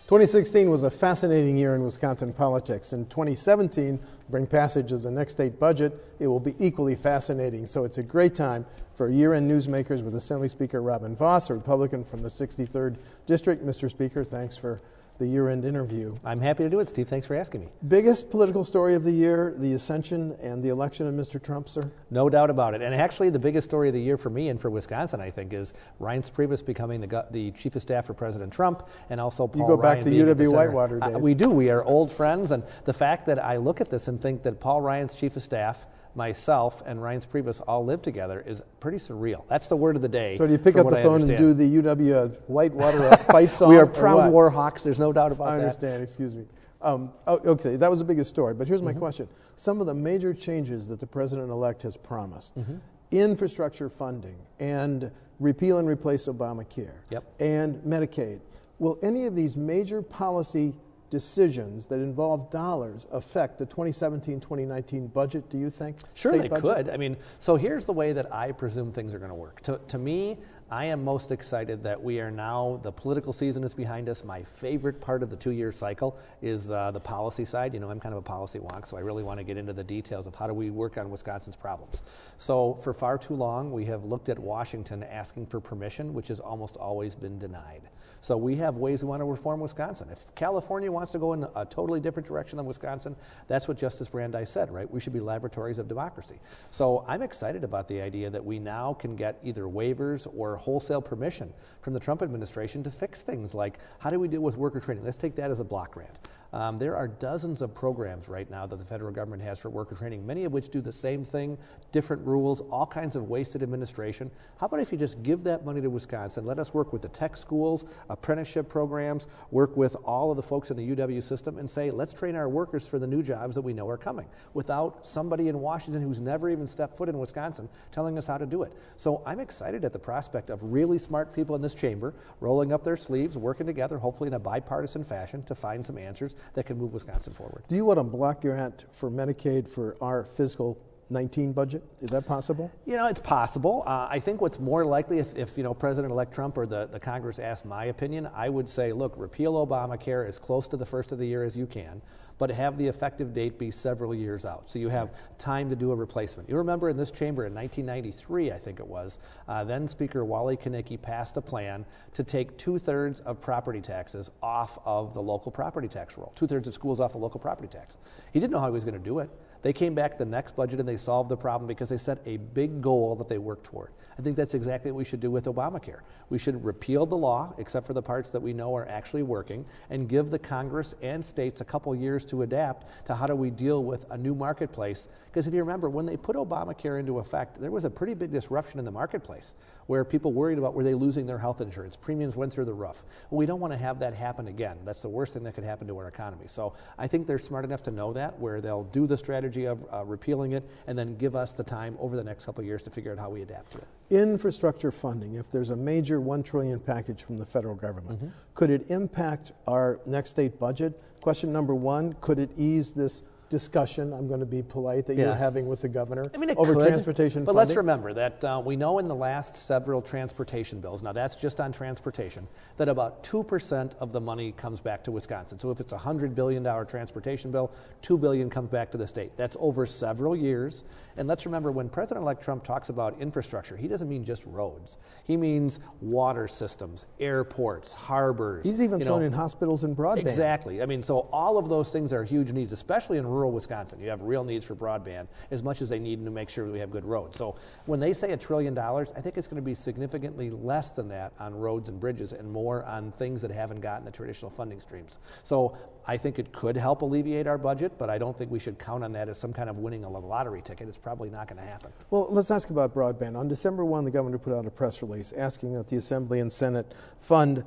2016 was a fascinating year in Wisconsin politics. In 2017, bring passage of the next state budget, it will be equally fascinating. So it's a great time for year-end newsmakers with Assembly Speaker Robin Vos, a Republican from the 63rd District. Mr. Speaker, thanks for the year-end interview. I'm happy to do it, Steve. Thanks for asking me. Biggest political story of the year, the ascension and the election of Mr. Trump, sir? No doubt about it. And actually, the biggest story of the year for me and for Wisconsin, I think, is Reince Priebus becoming the chief of staff for President Trump, and also Paul Ryan. You go back to UW Whitewater days. We do. We are old friends, and the fact that I look at this and think that Paul Ryan's chief of staff, myself, and Reince Priebus all live together is pretty surreal. That's the word of the day. So do you pick up the phone and do the UW Whitewater fight song? We are proud war hawks. There's no doubt about that. I understand. Excuse me. Okay, that was the biggest story. But here's my question. Some of the major changes that the president-elect has promised, infrastructure funding and repeal and replace Obamacare and Medicaid, will any of these major policy decisions that involve dollars affect the 2017-2019 budget, do you think? Sure, they could. I mean, so here's the way that I presume things are going to work. To me, I am most excited that we are now, the political season is behind us. My favorite part of the two-year cycle is the policy side. You know, I'm kind of a policy wonk, so I really want to get into the details of how do we work on Wisconsin's problems. So for far too long, we have looked at Washington asking for permission, which has almost always been denied. So we have ways we want to reform Wisconsin. If California wants to go in a totally different direction than Wisconsin, that's what Justice Brandeis said, right? We should be laboratories of democracy. So I'm excited about the idea that we now can get either waivers or wholesale permission from the Trump administration to fix things like how do we deal with worker training? Let's take that as a block grant. There are dozens of programs right now that the federal government has for worker training, many of which do the same thing, different rules, all kinds of wasted administration. How about if you just give that money to Wisconsin, let us work with the tech schools, apprenticeship programs, work with all of the folks in the UW system and say, let's train our workers for the new jobs that we know are coming without somebody in Washington who's never even stepped foot in Wisconsin telling us how to do it. So I'm excited at the prospect of really smart people in this chamber rolling up their sleeves, working together, hopefully in a bipartisan fashion to find some answers that can move Wisconsin forward. Do you want to block grant for Medicaid for our fiscal 19 budget? Is that possible? You know, it's possible. I think what's more likely if you know, President-elect Trump or the Congress asked my opinion, I would say, look, repeal Obamacare as close to the first of the year as you can, but have the effective date be several years out. So you have time to do a replacement. You remember in this chamber in 1993, I think it was, then Speaker Wally Konecki passed a plan to take 2/3 of property taxes off of the local property tax roll, 2/3 of schools off the local property tax. He didn't know how he was going to do it. They came back the next budget and they solved the problem because they set a big goal that they worked toward. I think that's exactly what we should do with Obamacare. We should repeal the law, except for the parts that we know are actually working, and give the Congress and states a couple years to adapt to how do we deal with a new marketplace. Because if you remember, when they put Obamacare into effect, there was a pretty big disruption in the marketplace where people worried about were they losing their health insurance. Premiums went through the roof. Well, we don't want to have that happen again. That's the worst thing that could happen to our economy. So I think they're smart enough to know that, where they'll do the strategy of repealing it and then give us the time over the next couple of years to figure out how we adapt to it. Infrastructure funding, if there's a major $1 trillion package from the federal government, could it impact our next state budget? Question number one, could it ease this discussion, I'm going to be polite, that you're having with the governor over transportation funding? But let's remember that we know in the last several transportation bills, now that's just on transportation, that about 2% of the money comes back to Wisconsin. So if it's a $100 billion transportation bill, $2 billion comes back to the state. That's over several years. And let's remember, when President-elect Trump talks about infrastructure, he doesn't mean just roads. He means water systems, airports, harbors. He's even thrown in hospitals and broadband. Exactly. I mean, so all of those things are huge needs, especially in rural Wisconsin. You have real needs for broadband as much as they need to make sure we have good roads. So when they say $1 trillion, I think it's going to be significantly less than that on roads and bridges and more on things that haven't gotten the traditional funding streams. So I think it could help alleviate our budget, but I don't think we should count on that as some kind of winning a lottery ticket. It's probably not going to happen. Well, let's ask about broadband. On December 1, the governor put out a press release asking that the Assembly and Senate fund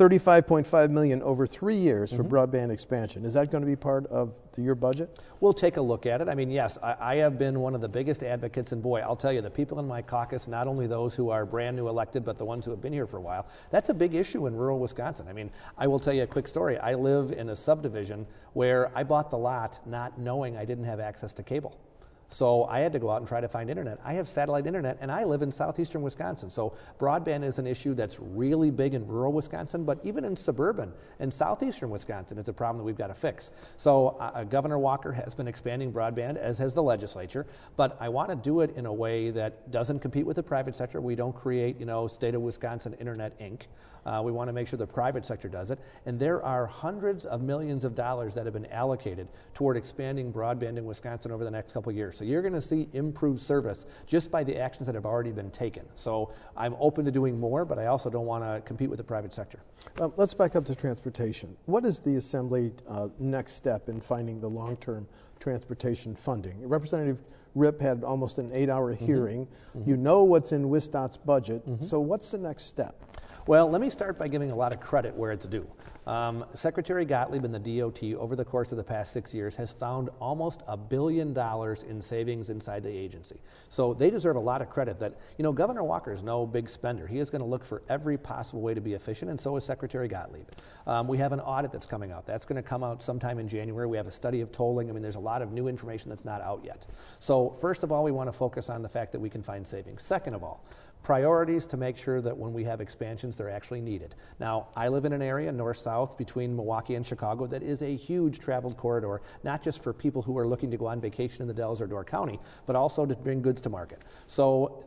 $35.5 million over 3 years for broadband expansion. Is that going to be part of your budget? We'll take a look at it. I mean, yes, I have been one of the biggest advocates, and boy, I'll tell you, the people in my caucus, not only those who are brand new elected, but the ones who have been here for a while, that's a big issue in rural Wisconsin. I mean, I will tell you a quick story. I live in a subdivision where I bought the lot not knowing I didn't have access to cable. So I had to go out and try to find internet. I have satellite internet, and I live in southeastern Wisconsin. So broadband is an issue that's really big in rural Wisconsin, but even in suburban and southeastern Wisconsin, it's a problem that we've got to fix. So Governor Walker has been expanding broadband, as has the legislature, but I want to do it in a way that doesn't compete with the private sector. We don't create, State of Wisconsin Internet Inc. We want to make sure the private sector does it. And there are hundreds of millions of dollars that have been allocated toward expanding broadband in Wisconsin over the next couple of years. So you're going to see improved service just by the actions that have already been taken. So I'm open to doing more, but I also don't want to compete with the private sector. Let's back up to transportation. What is the Assembly next step in finding the long-term transportation funding? Representative Ripp had almost an 8-hour hearing. You know what's in WisDOT's budget, so what's the next step? Well, let me start by giving a lot of credit where it's due. Secretary Gottlieb and the DOT over the course of the past 6 years has found almost $1 billion in savings inside the agency. So they deserve a lot of credit that, Governor Walker is no big spender. He is going to look for every possible way to be efficient, and so is Secretary Gottlieb. We have an audit that's coming out. That's going to come out sometime in January. We have a study of tolling. There's a lot of new information that's not out yet. So first of all, we want to focus on the fact that we can find savings. Second of all, priorities to make sure that when we have expansions, they're actually needed. Now, I live in an area, north-south, between Milwaukee and Chicago, that is a huge traveled corridor, not just for people who are looking to go on vacation in the Dells or Door County, but also to bring goods to market. So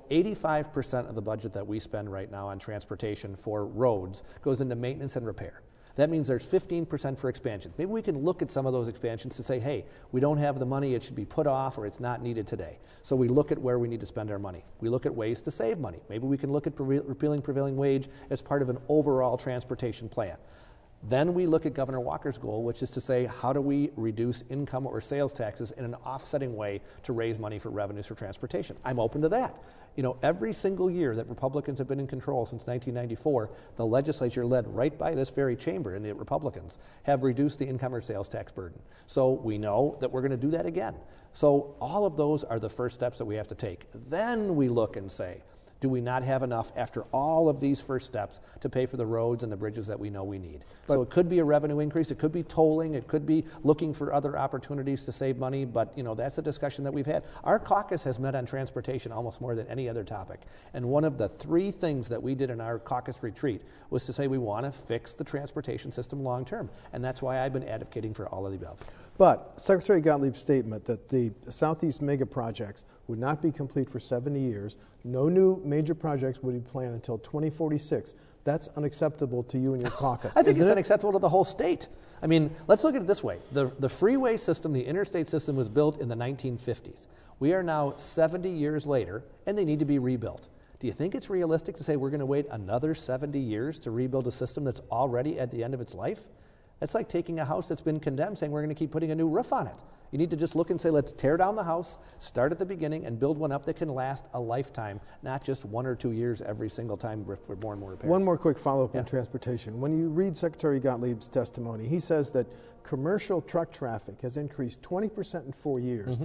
85% of the budget that we spend right now on transportation for roads goes into maintenance and repair. That means there's 15% for expansions. Maybe we can look at some of those expansions to say, hey, we don't have the money, it should be put off, or it's not needed today. So we look at where we need to spend our money. We look at ways to save money. Maybe we can look at repealing prevailing wage as part of an overall transportation plan. Then we look at Governor Walker's goal, which is to say, how do we reduce income or sales taxes in an offsetting way to raise money for revenues for transportation? I'm open to that. Every single year that Republicans have been in control since 1994, the legislature, led right by this very chamber and the Republicans, have reduced the income or sales tax burden. So we know that we're going to do that again. So all of those are the first steps that we have to take. Then we look and say, do we not have enough after all of these first steps to pay for the roads and the bridges that we know we need? So it could be a revenue increase, it could be tolling, it could be looking for other opportunities to save money, but that's a discussion that we've had. Our caucus has met on transportation almost more than any other topic. And one of the 3 things that we did in our caucus retreat was to say we want to fix the transportation system long term. And that's why I've been advocating for all of the above. But Secretary Gottlieb's statement that the Southeast mega projects would not be complete for 70 years, no new major projects would be planned until 2046. That's unacceptable to you and your caucus. I think it's unacceptable to the whole state. Let's look at it this way. The freeway system, the interstate system, was built in the 1950s. We are now 70 years later, and they need to be rebuilt. Do you think it's realistic to say we're going to wait another 70 years to rebuild a system that's already at the end of its life? It's like taking a house that's been condemned, saying we're going to keep putting a new roof on it. You need to just look and say, let's tear down the house, start at the beginning, and build one up that can last a lifetime, not just 1 or 2 years every single time for more and more repairs. One more quick follow-up on transportation. When you read Secretary Gottlieb's testimony, he says that commercial truck traffic has increased 20% in 4 years.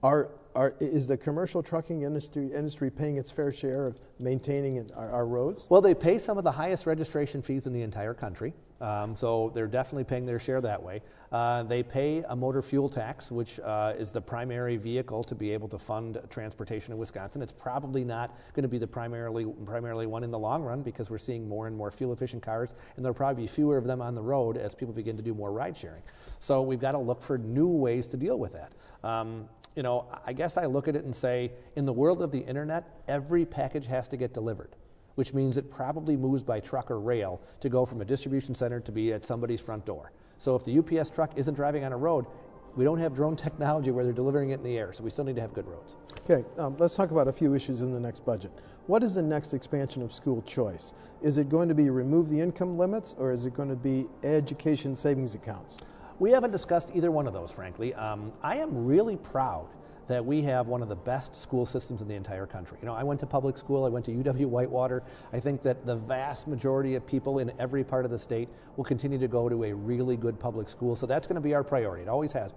Is the commercial trucking industry paying its fair share of maintaining our roads? Well, they pay some of the highest registration fees in the entire country. So they're definitely paying their share that way. They pay a motor fuel tax, which is the primary vehicle to be able to fund transportation in Wisconsin. It's probably not going to be the primarily one in the long run, because we're seeing more and more fuel-efficient cars, and there'll probably be fewer of them on the road as people begin to do more ride sharing. So we've got to look for new ways to deal with that. I guess I look at it and say, in the world of the internet, every package has to get delivered, which means it probably moves by truck or rail to go from a distribution center to be at somebody's front door. So if the UPS truck isn't driving on a road, we don't have drone technology where they're delivering it in the air, so we still need to have good roads. Okay, let's talk about a few issues in the next budget. What is the next expansion of school choice? Is it going to be remove the income limits, or is it going to be education savings accounts? We haven't discussed either one of those, frankly. I am really proud that we have one of the best school systems in the entire country. I went to public school, I went to UW-Whitewater. I think that the vast majority of people in every part of the state will continue to go to a really good public school, so that's going to be our priority. It always has been.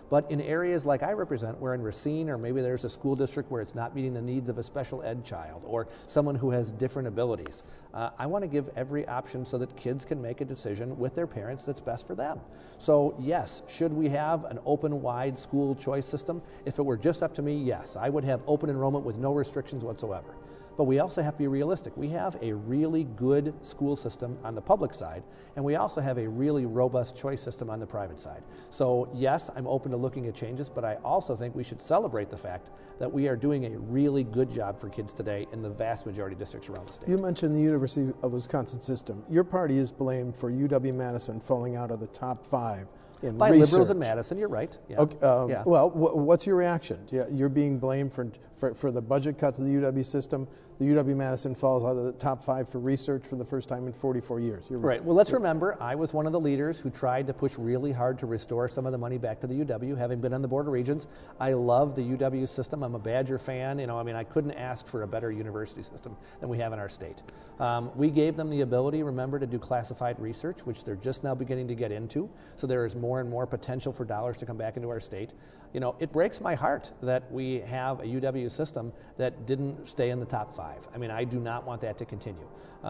But in areas like I represent, where in Racine, or maybe there's a school district where it's not meeting the needs of a special ed child or someone who has different abilities, I want to give every option so that kids can make a decision with their parents that's best for them. So yes, should we have an open, wide school choice system? If it were just up to me, yes, I would have open enrollment with no restrictions whatsoever. But we also have to be realistic. We have a really good school system on the public side, and we also have a really robust choice system on the private side. So yes, I'm open to looking at changes, but I also think we should celebrate the fact that we are doing a really good job for kids today in the vast majority of districts around the state. You mentioned the University of Wisconsin system. Your party is blamed for UW-Madison falling out of the top 5 in by research. Liberals in Madison, you're right. Yeah. Okay, yeah. Well, what's your reaction? You're being blamed for the budget cut to the UW system. The UW-Madison falls out of the top 5 for research for the first time in 44 years. You're right. Well, let's remember, I was one of the leaders who tried to push really hard to restore some of the money back to the UW, having been on the Board of Regents. I love the UW system. I'm a Badger fan. I couldn't ask for a better university system than we have in our state. We gave them the ability, remember, to do classified research, which they're just now beginning to get into. So there is more and more potential for dollars to come back into our state. It breaks my heart that we have a UW system that didn't stay in the top 5. I do not want that to continue.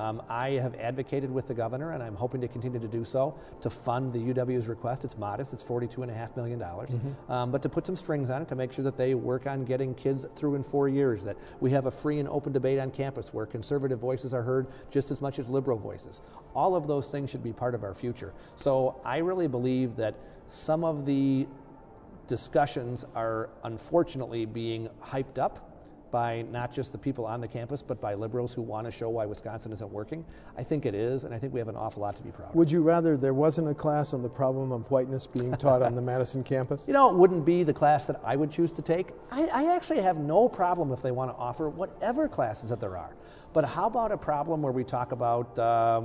I have advocated with the governor, and I'm hoping to continue to do so, to fund the UW's request. It's modest, it's $42.5 million, but to put some strings on it to make sure that they work on getting kids through in 4 years, that we have a free and open debate on campus where conservative voices are heard just as much as liberal voices. All of those things should be part of our future. So I really believe that some of the discussions are unfortunately being hyped up by not just the people on the campus, but by liberals who want to show why Wisconsin isn't working. I think it is, and I think we have an awful lot to be proud of. Would you rather there wasn't a class on the problem of whiteness being taught on the Madison campus? It wouldn't be the class that I would choose to take. I actually have no problem if they want to offer whatever classes that there are. But how about a problem where we talk about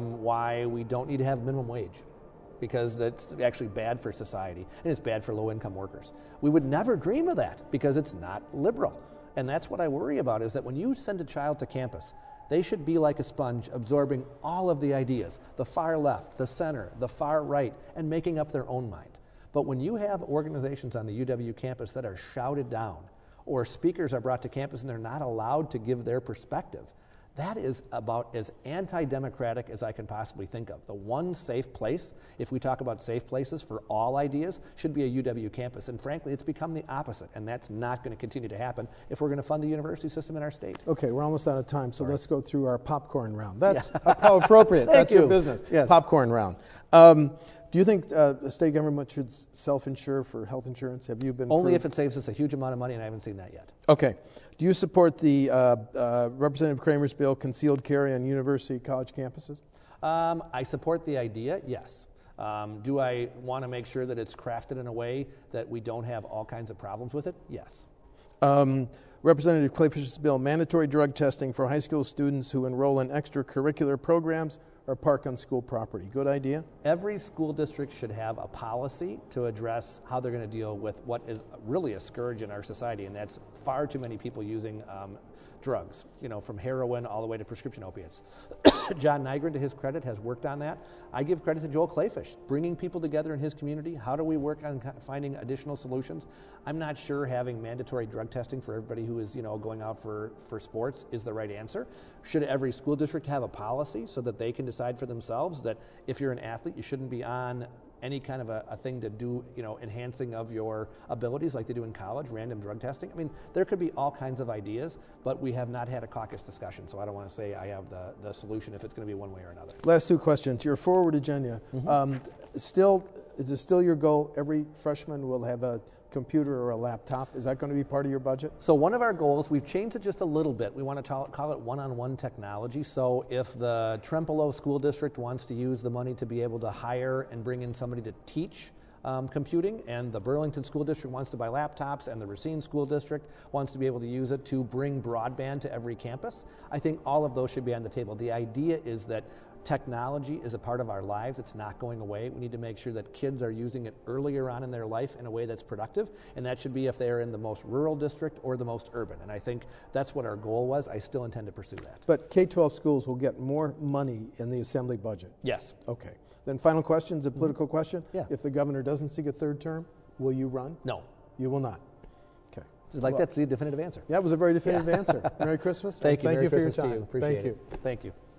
why we don't need to have minimum wage? Because that's actually bad for society, and it's bad for low-income workers. We would never dream of that because it's not liberal. And that's what I worry about, is that when you send a child to campus, they should be like a sponge, absorbing all of the ideas, the far left, the center, the far right, and making up their own mind. But when you have organizations on the UW campus that are shouted down, or speakers are brought to campus and they're not allowed to give their perspective, that is about as anti-democratic as I can possibly think of. The one safe place, if we talk about safe places for all ideas, should be a UW campus. And frankly, it's become the opposite. And that's not going to continue to happen if we're going to fund the university system in our state. Okay, we're almost out of time, so let's go through our popcorn round. That's how appropriate. That's your business. Yes. Popcorn round. Do you think the state government should self-insure for health insurance? Have you been Only approved? if it saves us a huge amount of money, and I haven't seen that yet. Okay. Do you support the Representative Kramer's bill, concealed carry on university college campuses? I support the idea, yes. Do I want to make sure that it's crafted in a way that we don't have all kinds of problems with it? Yes. Representative Clayfish's bill, mandatory drug testing for high school students who enroll in extracurricular programs or park on school property. Good idea? Every school district should have a policy to address how they're going to deal with what is really a scourge in our society, and that's far too many people using drugs, from heroin all the way to prescription opiates. John Nygren, to his credit, has worked on that. I give credit to Joel Clayfish, bringing people together in his community. How do we work on finding additional solutions? I'm not sure having mandatory drug testing for everybody who is, going out for sports is the right answer. Should every school district have a policy so that they can decide for themselves that if you're an athlete, you shouldn't be on any kind of a thing to do, enhancing of your abilities like they do in college, random drug testing? There could be all kinds of ideas, but we have not had a caucus discussion, so I don't want to say I have the solution if it's going to be one way or another. Last two questions. Your forward agenda. Is it still your goal every freshman will have a computer or a laptop? Is that going to be part of your budget? So one of our goals, we've changed it just a little bit. We want to call it one-on-one technology. So if the Trempealeau School District wants to use the money to be able to hire and bring in somebody to teach computing, and the Burlington School District wants to buy laptops, and the Racine School District wants to be able to use it to bring broadband to every campus, I think all of those should be on the table. The idea is that technology is a part of our lives. It's not going away. We need to make sure that kids are using it earlier on in their life in a way that's productive, and that should be if they are in the most rural district or the most urban. And I think that's what our goal was. I still intend to pursue that. But K-12 schools will get more money in the assembly budget? Yes. Okay. Then final question is a political question. Yeah. If the governor doesn't seek a third term, Will you run? No. You will not. Okay. Like that's the definitive answer. Yeah, it was a very definitive answer. Merry Christmas. Thank you. Thank Merry you for your Christmas time. to you. Appreciate Thank you. it. Thank you.